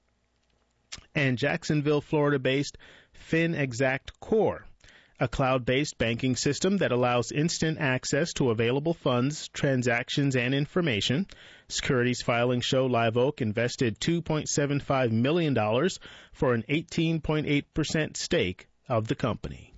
[SPEAKER 1] And Jacksonville, Florida-based FinExact Core, a cloud-based banking system that allows instant access to available funds, transactions, and information. Securities filings show Live Oak invested two point seven five million dollars for an eighteen point eight percent stake of the company.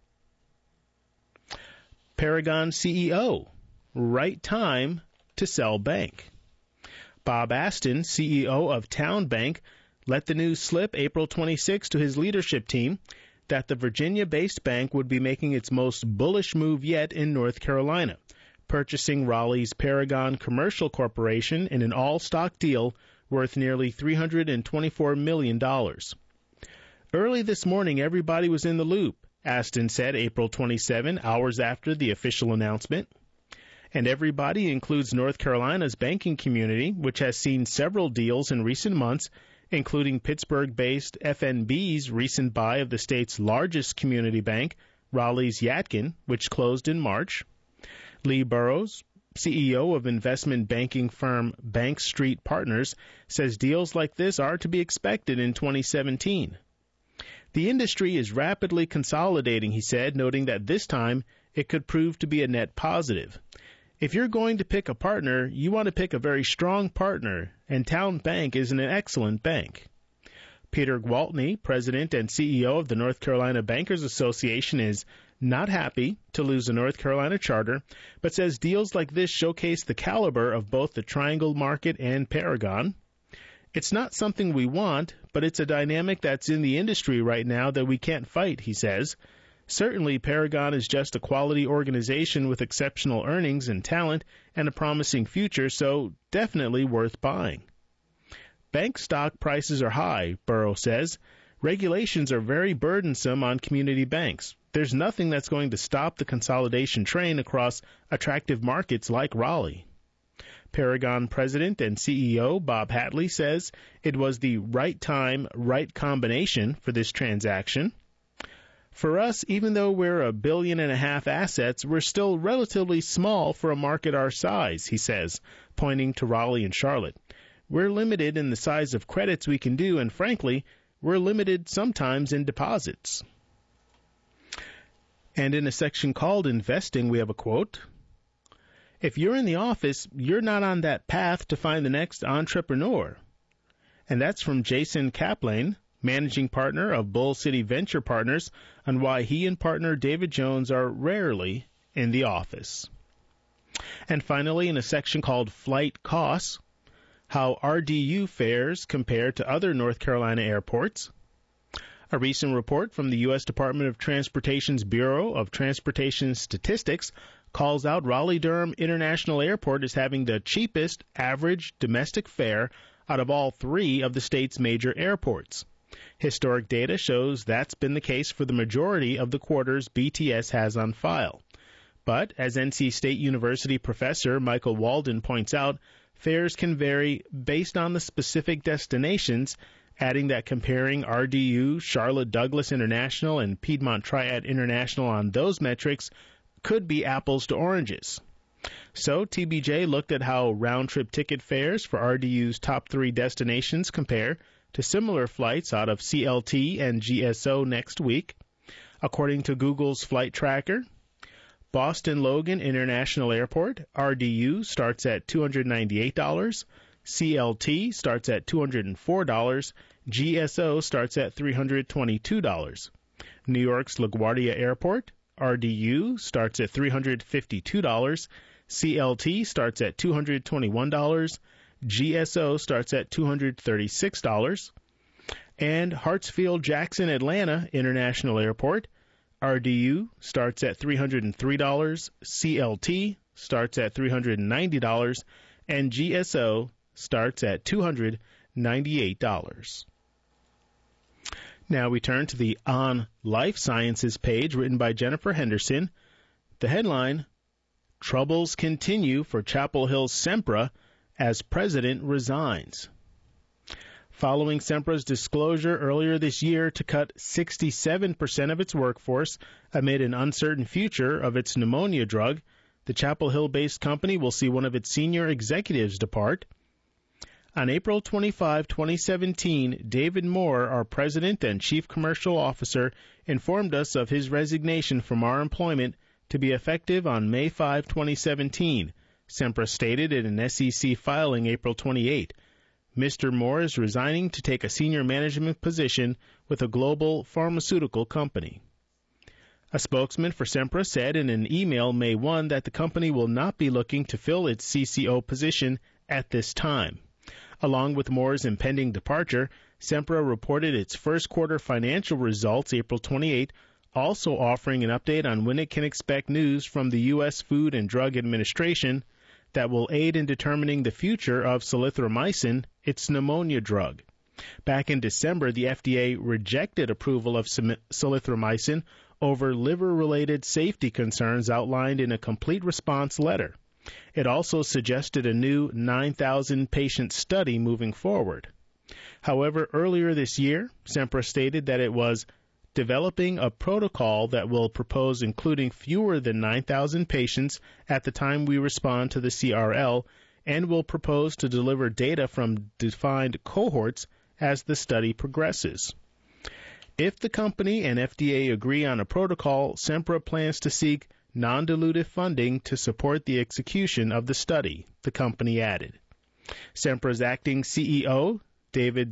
[SPEAKER 1] Paragon C E O, right time to sell bank. Bob Aston, C E O of Town Bank, let the news slip April twenty-sixth to his leadership team that the Virginia-based bank would be making its most bullish move yet in North Carolina, purchasing Raleigh's Paragon Commercial Corporation in an all-stock deal worth nearly three hundred twenty-four million dollars. Early this morning, everybody was in the loop, Aston said April twenty-seventh, hours after the official announcement. And everybody includes North Carolina's banking community, which has seen several deals in recent months, including Pittsburgh-based F N B's recent buy of the state's largest community bank, Raleigh's Yadkin, which closed in March. Lee Burrows, C E O of investment banking firm Bank Street Partners, says deals like this are to be expected in twenty seventeen. The industry is rapidly consolidating, he said, noting that this time it could prove to be a net positive. If you're going to pick a partner, you want to pick a very strong partner, and Town Bank is an excellent bank. Peter Gwaltney, president and C E O of the North Carolina Bankers Association, is not happy to lose the North Carolina charter, but says deals like this showcase the caliber of both the Triangle Market and Paragon. It's not something we want, but it's a dynamic that's in the industry right now that we can't fight, he says. Certainly, Paragon is just a quality organization with exceptional earnings and talent and a promising future, so definitely worth buying. Bank stock prices are high, Burrow says. Regulations are very burdensome on community banks. There's nothing that's going to stop the consolidation train across attractive markets like Raleigh. Paragon president and C E O Bob Hatley says it was the right time, right combination for this transaction. For us, even though we're a billion and a half assets, we're still relatively small for a market our size, he says, pointing to Raleigh and Charlotte. We're limited in the size of credits we can do, and frankly, we're limited sometimes in deposits. And in a section called Investing, we have a quote. If you're in the office, you're not on that path to find the next entrepreneur. And that's from Jason Kaplan, managing partner of Bull City Venture Partners, on why he and partner David Jones are rarely in the office. And finally, in a section called Flight Costs, how R D U fares compare to other North Carolina airports. A recent report from the U S Department of Transportation's Bureau of Transportation Statistics calls out Raleigh-Durham International Airport as having the cheapest average domestic fare out of all three of the state's major airports. Historic data shows that's been the case for the majority of the quarters B T S has on file. But, as N C State University professor Michael Walden points out, fares can vary based on the specific destinations, adding that comparing R D U, Charlotte Douglas International, and Piedmont Triad International on those metrics could be apples to oranges. So T B J looked at how round-trip ticket fares for R D U's top three destinations compare to similar flights out of C L T and G S O next week. According to Google's flight tracker, Boston Logan International Airport, R D U, starts at two hundred ninety-eight dollars, C L T starts at two hundred four dollars, G S O starts at three hundred twenty-two dollars. New York's LaGuardia Airport, R D U, starts at three hundred fifty-two dollars, C L T starts at two hundred twenty-one dollars, G S O starts at two hundred thirty-six dollars, and Hartsfield-Jackson Atlanta International Airport, R D U, starts at three hundred three dollars, C L T starts at three hundred ninety dollars, and G S O starts at two hundred ninety-eight dollars. Now we turn to the On Life Sciences page written by Jennifer Henderson. The headline, Troubles Continue for Chapel Hill's Sempra as President Resigns. Following Sempra's disclosure earlier this year to cut sixty-seven percent of its workforce amid an uncertain future of its pneumonia drug, the Chapel Hill-based company will see one of its senior executives depart. On April twenty-fifth, twenty seventeen, David Moore, our president and chief commercial officer, informed us of his resignation from our employment to be effective on May fifth, twenty seventeen, Sempra stated in an S E C filing April twenty-eighth. Mister Moore is resigning to take a senior management position with a global pharmaceutical company. A spokesman for Sempra said in an email May first that the company will not be looking to fill its C C O position at this time. Along with Moore's impending departure, Sempra reported its first quarter financial results April twenty-eighth, also offering an update on when it can expect news from the U S Food and Drug Administration that will aid in determining the future of solithromycin, its pneumonia drug. Back in December, the F D A rejected approval of solithromycin over liver-related safety concerns outlined in a complete response letter. It also suggested a new nine thousand patient study moving forward. However, earlier this year, Sempra stated that it was developing a protocol that will propose including fewer than nine thousand patients at the time we respond to the C R L, and will propose to deliver data from defined cohorts as the study progresses. If the company and F D A agree on a protocol, Sempra plans to seek non-dilutive funding to support the execution of the study, the company added. Sempra's acting C E O, David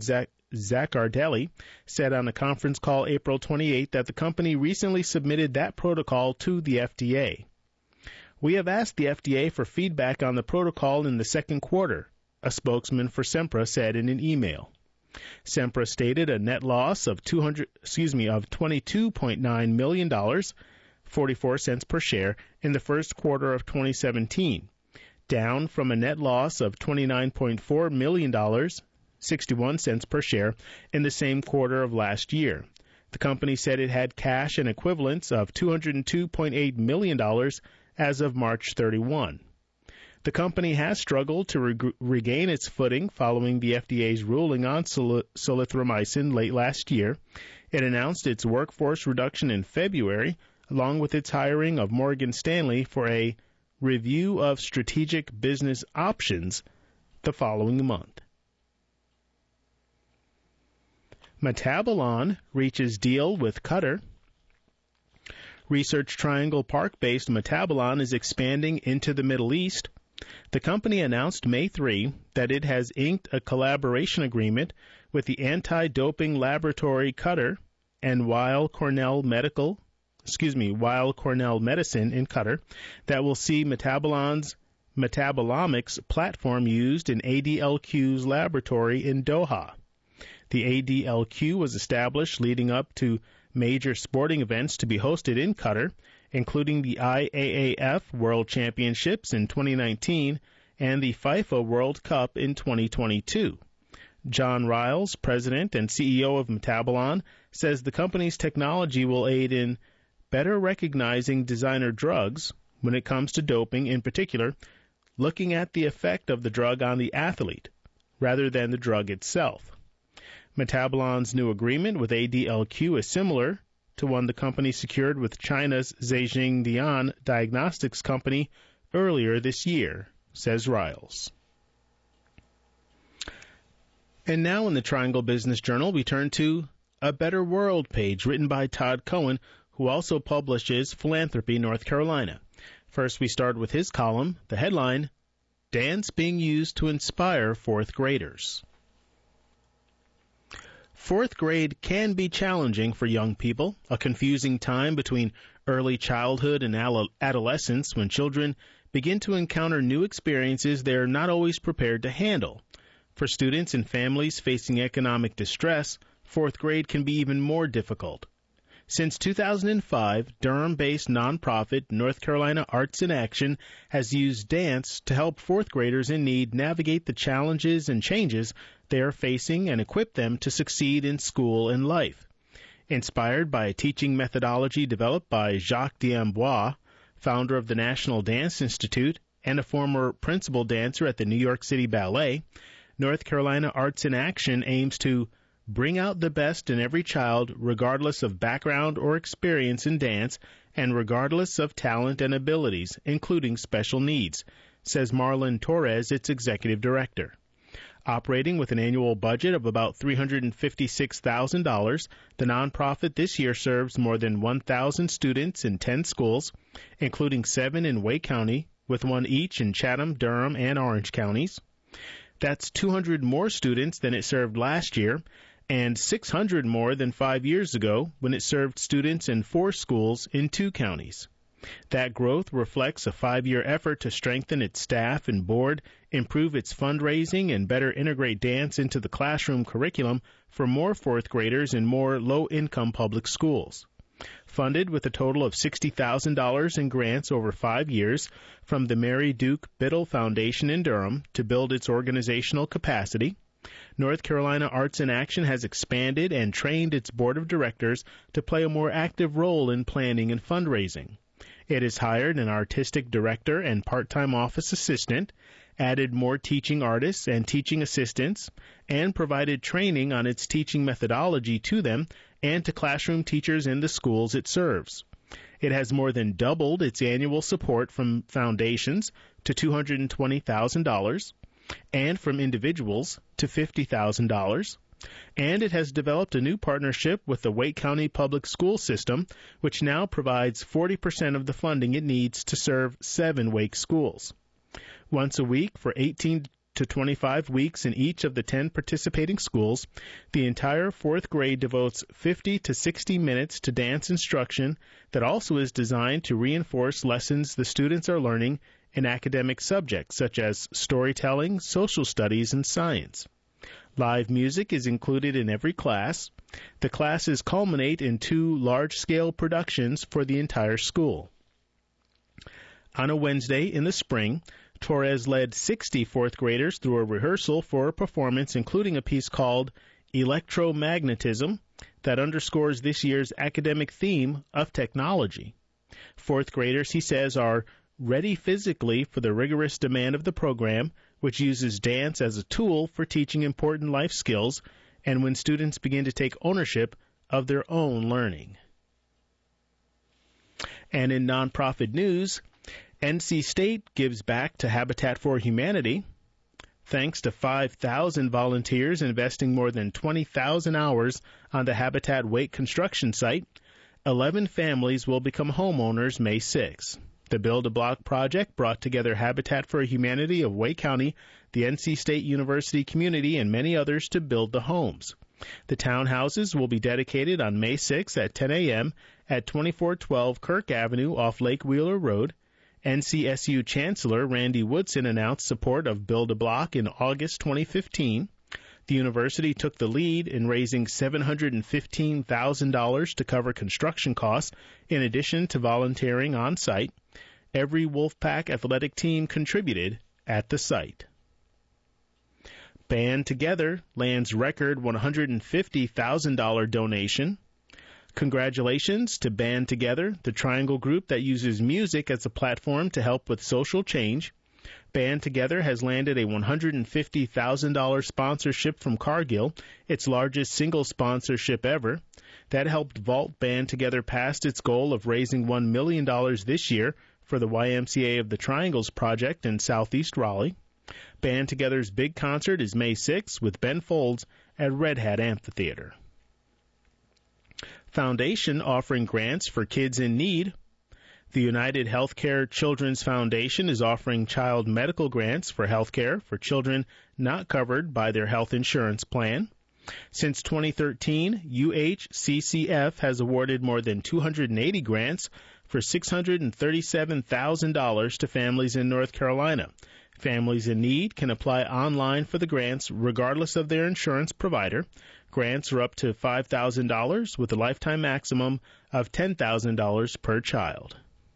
[SPEAKER 1] Zaccardelli, said on a conference call April twenty-eighth that the company recently submitted that protocol to the F D A. "We have asked the F D A for feedback on the protocol in the second quarter," a spokesman for Sempra said in an email. Sempra stated a net loss of two hundred, excuse me, of twenty-two point nine million dollars, forty-four cents per share, in the first quarter of twenty seventeen, down from a net loss of twenty-nine point four million dollars, sixty-one cents per share, in the same quarter of last year. The company said it had cash and equivalents of two hundred two point eight million dollars as of March thirty-first. The company has struggled to re- regain its footing following the F D A's ruling on sol- solithromycin late last year. It announced its workforce reduction in February, along with its hiring of Morgan Stanley for a review of strategic business options the following month. Metabolon reaches deal with Qatar. Research Triangle Park-based Metabolon is expanding into the Middle East. The company announced May third that it has inked a collaboration agreement with the anti-doping laboratory Qatar and Weill Cornell Medical, excuse me, Weill Cornell Medicine in Qatar that will see Metabolon's metabolomics platform used in A D L Q's laboratory in Doha. The A D L Q was established leading up to major sporting events to be hosted in Qatar, including the I A A F World Championships in twenty nineteen and the FIFA World Cup in twenty twenty-two. John Riles, president and C E O of Metabolon, says the company's technology will aid in better recognizing designer drugs when it comes to doping, in particular, looking at the effect of the drug on the athlete rather than the drug itself. Metabolon's new agreement with A D L Q is similar to one the company secured with China's Zhejiang Diagnostics Company earlier this year, says Riles. And now in the Triangle Business Journal, we turn to A Better World page written by Todd Cohen, who also publishes Philanthropy North Carolina. First, we start with his column, the headline, Dance Being Used to Inspire Fourth Graders. Fourth grade can be challenging for young people, a confusing time between early childhood and adolescence when children begin to encounter new experiences they are not always prepared to handle. For students and families facing economic distress, fourth grade can be even more difficult. Since two thousand five, Durham-based nonprofit North Carolina Arts in Action has used dance to help fourth graders in need navigate the challenges and changes they are facing and equip them to succeed in school and life. Inspired by a teaching methodology developed by Jacques D'Amboise, founder of the National Dance Institute and a former principal dancer at the New York City Ballet, North Carolina Arts in Action aims to bring out the best in every child regardless of background or experience in dance and regardless of talent and abilities, including special needs, says Marlon Torres, its executive director. Operating with an annual budget of about three hundred fifty-six thousand dollars, the nonprofit this year serves more than one thousand students in ten schools, including seven in Wake County, with one each in Chatham, Durham, and Orange counties. That's two hundred more students than it served last year, and six hundred more than five years ago when it served students in four schools in two counties. That growth reflects a five-year effort to strengthen its staff and board, improve its fundraising, and better integrate dance into the classroom curriculum for more fourth graders in more low-income public schools. Funded with a total of sixty thousand dollars in grants over five years from the Mary Duke Biddle Foundation in Durham to build its organizational capacity, North Carolina Arts in Action has expanded and trained its board of directors to play a more active role in planning and fundraising. It has hired an artistic director and part-time office assistant, added more teaching artists and teaching assistants, and provided training on its teaching methodology to them and to classroom teachers in the schools it serves. It has more than doubled its annual support from foundations to two hundred twenty thousand dollars and from individuals to fifty thousand dollars. And it has developed a new partnership with the Wake County Public School System, which now provides forty percent of the funding it needs to serve seven Wake schools. Once a week for eighteen to twenty-five weeks in each of the ten participating schools, the entire fourth grade devotes fifty to sixty minutes to dance instruction that also is designed to reinforce lessons the students are learning in academic subjects such as storytelling, social studies, and science. Live music is included in every class. The classes culminate in two large-scale productions for the entire school. On a Wednesday in the spring, Torres led sixty fourth graders through a rehearsal for a performance including a piece called Electromagnetism that underscores this year's academic theme of technology. Fourth graders, he says, are ready physically for the rigorous demand of the program, which uses dance as a tool for teaching important life skills and when students begin to take ownership of their own learning. And in nonprofit news, N C State gives back to Habitat for Humanity. Thanks to five thousand volunteers investing more than twenty thousand hours on the Habitat Wake construction site, eleven families will become homeowners May sixth. The Build-A-Block project brought together Habitat for Humanity of Wake County, the N C State University community, and many others to build the homes. The townhouses will be dedicated on May sixth at ten a.m. at twenty-four twelve Kirk Avenue off Lake Wheeler Road. N C S U Chancellor Randy Woodson announced support of Build-A-Block in August twenty fifteen. The university took the lead in raising seven hundred fifteen thousand dollars to cover construction costs, in addition to volunteering on site. Every Wolfpack athletic team contributed at the site. Band Together lands record one hundred fifty thousand dollars donation. Congratulations to Band Together, the Triangle group that uses music as a platform to help with social change. Band Together has landed a one hundred fifty thousand dollars sponsorship from Cargill, its largest single sponsorship ever. That helped vault Band Together past its goal of raising one million dollars this year for the Y M C A of the Triangles project in southeast Raleigh. Band Together's big concert is May sixth with Ben Folds at Red Hat Amphitheater. Foundation offering grants for kids in need. The United Healthcare Children's Foundation is offering child medical grants for healthcare for children not covered by their health insurance plan. Since twenty thirteen, U H C C F has awarded more than two hundred eighty grants for six hundred thirty-seven thousand dollars to families in North Carolina. Families in need can apply online for the grants regardless of their insurance provider. Grants are up to five thousand dollars with a lifetime maximum of ten thousand dollars per child.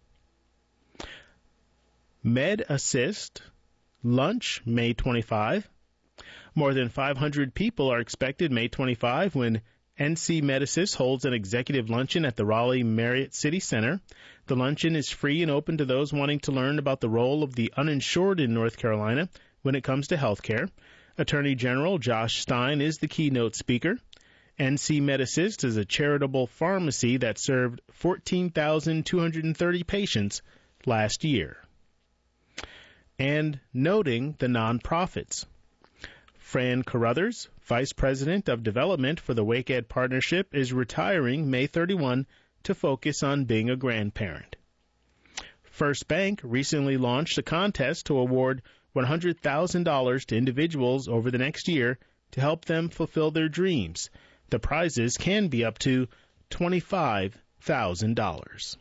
[SPEAKER 1] Med Assist Lunch, May twenty-fifth. More than five hundred people are expected May twenty-fifth when N C Med Assist holds an executive luncheon at the Raleigh Marriott City Center. The luncheon is free and open to those wanting to learn about the role of the uninsured in North Carolina when it comes to health care. Attorney General Josh Stein is the keynote speaker. N C Med Assist is a charitable pharmacy that served fourteen thousand two hundred thirty patients last year. And noting the nonprofits. Fran Carruthers, Vice President of Development for the Wake Ed Partnership, is retiring May thirty-first to focus on being a grandparent. First Bank recently launched a contest to award one hundred thousand dollars to individuals over the next year to help them fulfill their dreams. The prizes can be up to twenty-five thousand dollars.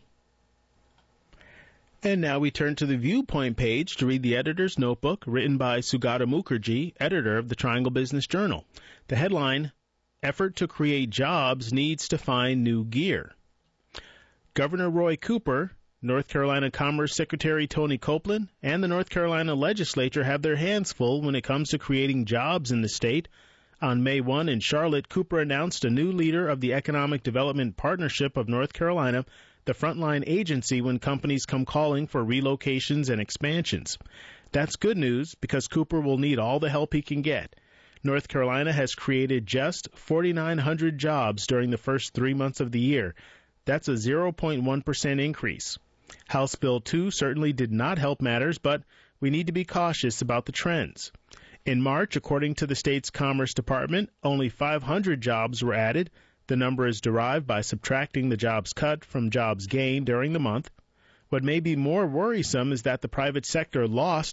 [SPEAKER 1] And now we turn to the Viewpoint page to read the editor's notebook written by Sugata Mukherjee, editor of the Triangle Business Journal. The headline, Effort to Create Jobs Needs to Find New Gear. Governor Roy Cooper, North Carolina Commerce Secretary Tony Copeland, and the North Carolina legislature have their hands full when it comes to creating jobs in the state. On May first in Charlotte, Cooper announced a new leader of the Economic Development Partnership of North Carolina, the frontline agency when companies come calling for relocations and expansions. That's good news because Cooper will need all the help he can get. North Carolina has created just four thousand nine hundred jobs during the first three months of the year. That's a zero point one percent increase. House Bill two certainly did not help matters, but we need to be cautious about the trends. In March, according to the state's Commerce Department, only five hundred jobs were added. The number is derived by subtracting the jobs cut from jobs gained during the month. What may be more worrisome is that the private sector lost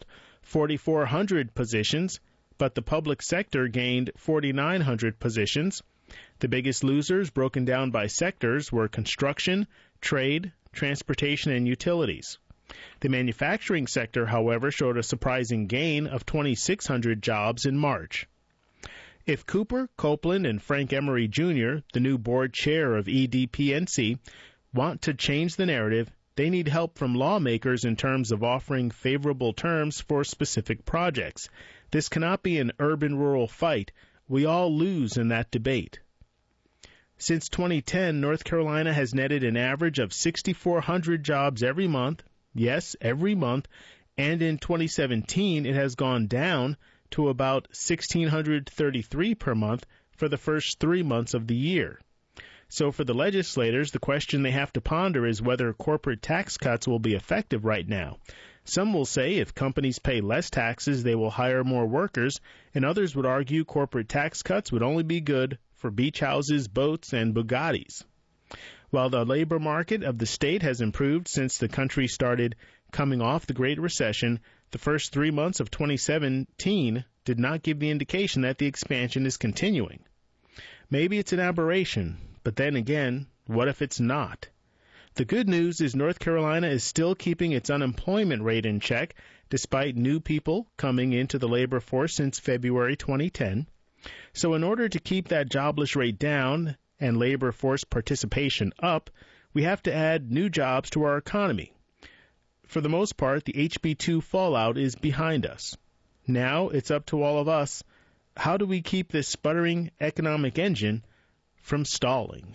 [SPEAKER 1] four thousand four hundred positions, but the public sector gained four thousand nine hundred positions. The biggest losers, broken down by sectors, were construction, trade, transportation, and utilities. The manufacturing sector, however, showed a surprising gain of two thousand six hundred jobs in March. If Cooper, Copeland, and Frank Emery Junior, the new board chair of E D P N C, want to change the narrative, they need help from lawmakers in terms of offering favorable terms for specific projects. This cannot be an urban-rural fight. We all lose in that debate. Since twenty ten, North Carolina has netted an average of six thousand four hundred jobs every month, yes, every month, and in twenty seventeen it has gone down to about one thousand six hundred thirty-three per month for the first three months of the year. So for the legislators, the question they have to ponder is whether corporate tax cuts will be effective right now. Some will say if companies pay less taxes, they will hire more workers, and others would argue corporate tax cuts would only be good for beach houses, boats, and Bugattis. While the labor market of the state has improved since the country started coming off the Great Recession, the first three months of twenty seventeen did not give the indication that the expansion is continuing. Maybe it's an aberration, but then again, what if it's not? The good news is North Carolina is still keeping its unemployment rate in check despite new people coming into the labor force since February twenty ten. So in order to keep that jobless rate down and labor force participation up, we have to add new jobs to our economy. For the most part, the H B two fallout is behind us. Now it's up to all of us. How do we keep this sputtering economic engine from stalling?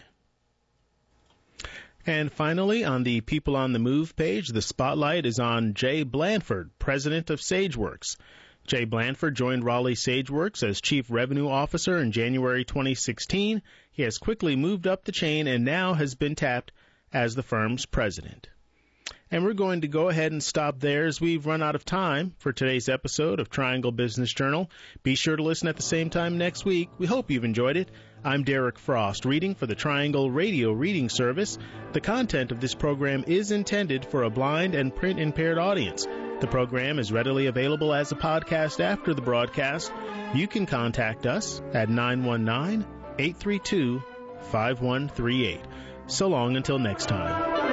[SPEAKER 1] And finally, on the People on the Move page, the spotlight is on Jay Blanford, president of SageWorks. Jay Blanford joined Raleigh SageWorks as Chief Revenue Officer in January twenty sixteen. He has quickly moved up the chain and now has been tapped as the firm's president. And we're going to go ahead and stop there as we've run out of time for today's episode of Triangle Business Journal. Be sure to listen at the same time next week. We hope you've enjoyed it. I'm Derek Frost, reading for the Triangle Radio Reading Service. The content of this program is intended for a blind and print-impaired audience. The program is readily available as a podcast after the broadcast. You can contact us at nine one nine, eight three two, five one three eight. So long until next time.